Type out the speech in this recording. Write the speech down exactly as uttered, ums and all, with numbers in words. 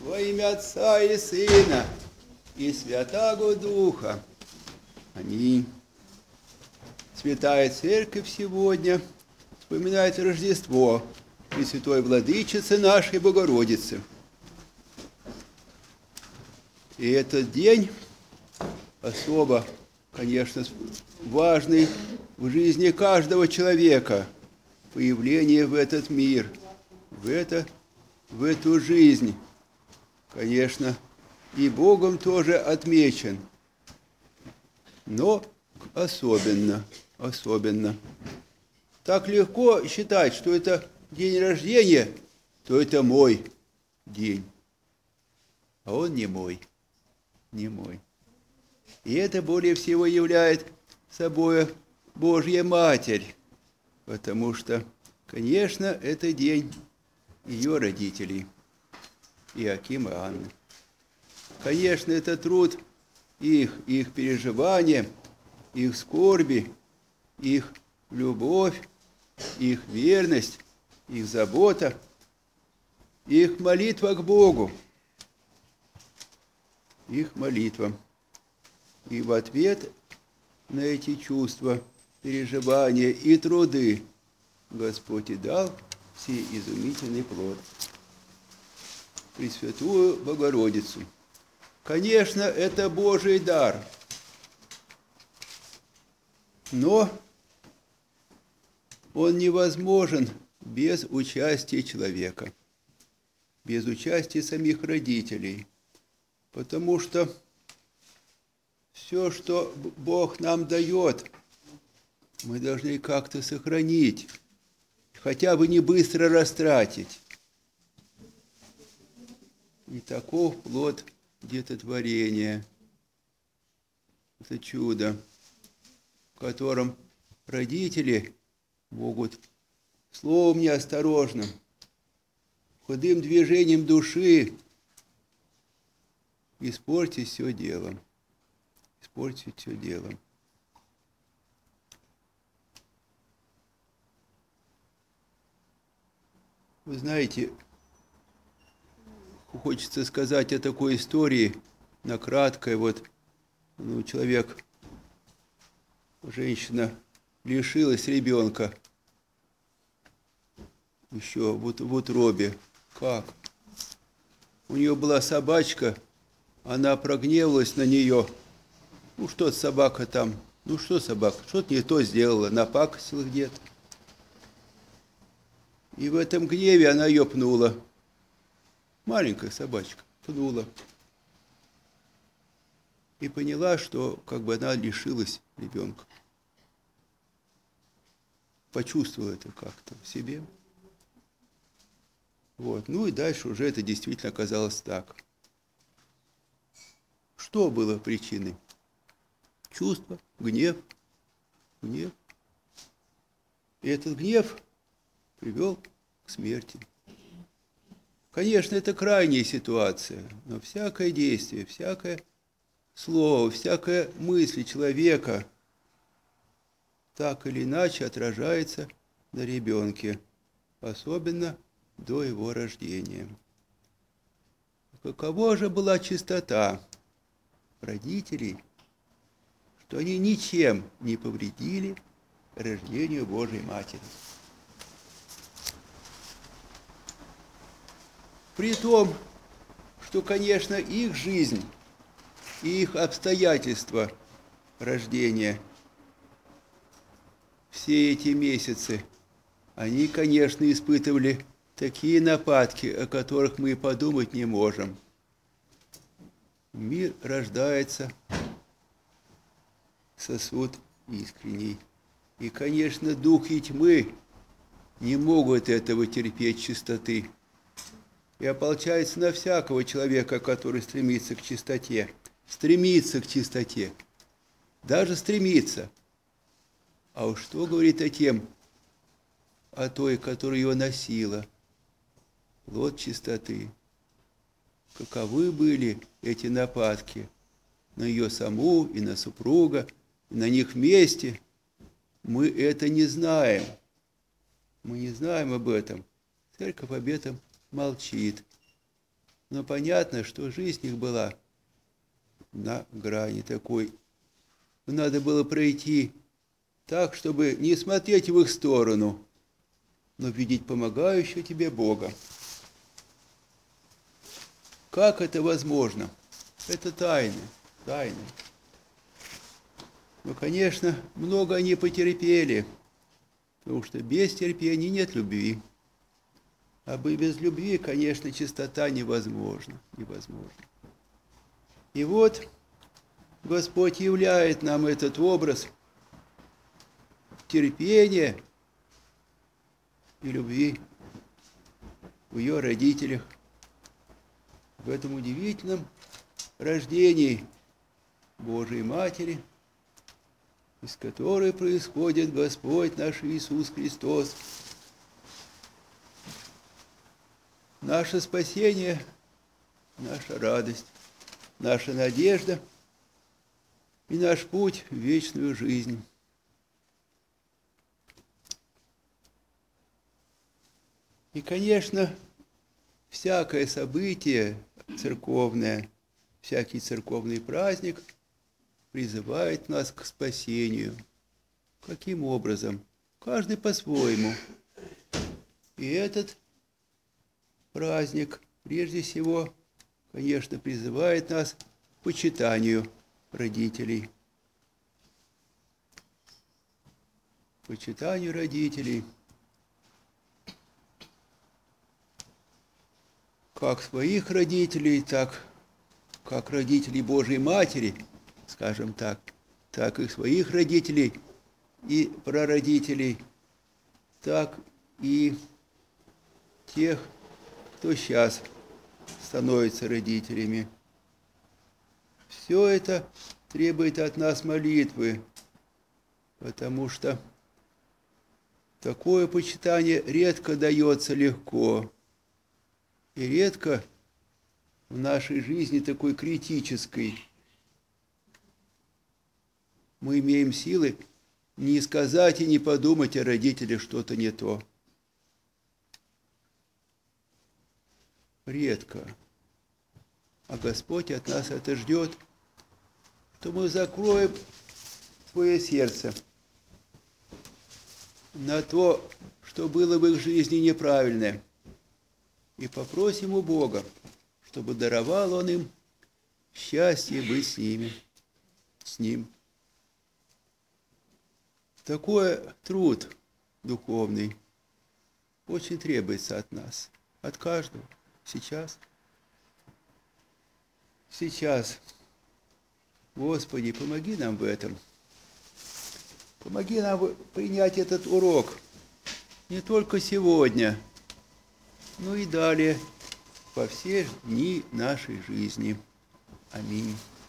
Во имя Отца и Сына и Святаго Духа. Аминь. Святая Церковь сегодня вспоминает Рождество Пресвятой Владычицы нашей Богородицы. И этот день особо, конечно, важный в жизни каждого человека. Появление в этот мир, в, это, в эту жизнь, конечно, и Богом тоже отмечен. Но особенно, особенно. Так легко считать, что это день рождения, то это мой день. А он не мой, не мой. И это более всего является собой Божья Матерь, потому что, конечно, это день ее родителей, Иоакима и Анны. Конечно, это труд их, их переживания, их скорби, их любовь, их верность, их забота, их молитва к Богу, их молитва. И в ответ на эти чувства, переживания и труды Господь и дал сей изумительный плод, Пресвятую Богородицу. Конечно, это Божий дар, но он невозможен без участия человека, без участия самих родителей, потому что все, что Бог нам дает, мы должны как-то сохранить, хотя бы не быстро растратить. И таков плод детотворения. Это чудо, в котором родители могут словом неосторожным, худым движением души испортить все дело. Испортить все дело. Вы знаете, хочется сказать о такой истории, на краткой, вот, ну, человек, женщина лишилась ребенка еще вот в утробе. Как? У нее была собачка, она прогневалась на нее. Ну, что собака там, ну, что собака, что-то не то сделала, напакостила где-то. И в этом гневе она ее пнула. Маленькая собачка пнула. И поняла, что как бы она лишилась ребенка. Почувствовала это как-то в себе. Вот. Ну и дальше уже это действительно оказалось так. Что было причиной? Чувство, гнев, гнев. И этот гнев привел к смерти. Конечно, это крайняя ситуация, но всякое действие, всякое слово, всякая мысль человека так или иначе отражается на ребенке, особенно до его рождения. Какова же была чистота родителей, что они ничем не повредили рождению Божьей Матери. При том, что, конечно, их жизнь и их обстоятельства рождения, все эти месяцы, они, конечно, испытывали такие нападки, о которых мы и подумать не можем. Мир рождается сосуд искренний. И, конечно, дух и тьмы не могут этого терпеть чистоты. И ополчается на всякого человека, который стремится к чистоте. Стремится к чистоте. Даже стремится. А уж что говорит о тем, о той, которая ее носила? Плод чистоты. Каковы были эти нападки на ее саму и на супруга, и на них вместе? Мы это не знаем. Мы не знаем об этом. Церковь об этом молчит. Но понятно, что жизнь их была на грани такой. Надо было пройти так, чтобы не смотреть в их сторону, но видеть помогающего тебе Бога. Как это возможно? Это тайна, тайна. Но, конечно, много они потерпели, потому что без терпения нет любви. А без любви, конечно, чистота невозможна, невозможна. И вот Господь являет нам этот образ терпения и любви в ее родителях, в этом удивительном рождении Божией Матери, из которой происходит Господь наш Иисус Христос. Наше спасение, наша радость, наша надежда и наш путь в вечную жизнь. И, конечно, всякое событие церковное, всякий церковный праздник призывает нас к спасению. Каким образом? Каждый по-своему. И этот праздник, прежде всего, конечно, призывает нас к почитанию родителей. К почитанию родителей. Как своих родителей, так как родителей Божией Матери, скажем так, так и своих родителей и прародителей, так и тех, кто сейчас становится родителями. Все это требует от нас молитвы, потому что такое почитание редко дается легко. И редко в нашей жизни такой критической мы имеем силы не сказать и не подумать о родителях что-то не то. Редко. А Господь от нас это ждет, что мы закроем свое сердце на то, что было в их жизни неправильное, и попросим у Бога, чтобы даровал Он им счастье быть с ними, с Ним. Такой труд духовный очень требуется от нас, от каждого. Сейчас. Сейчас. Господи, помоги нам в этом. Помоги нам принять этот урок не только сегодня, но и далее, во все дни нашей жизни. Аминь.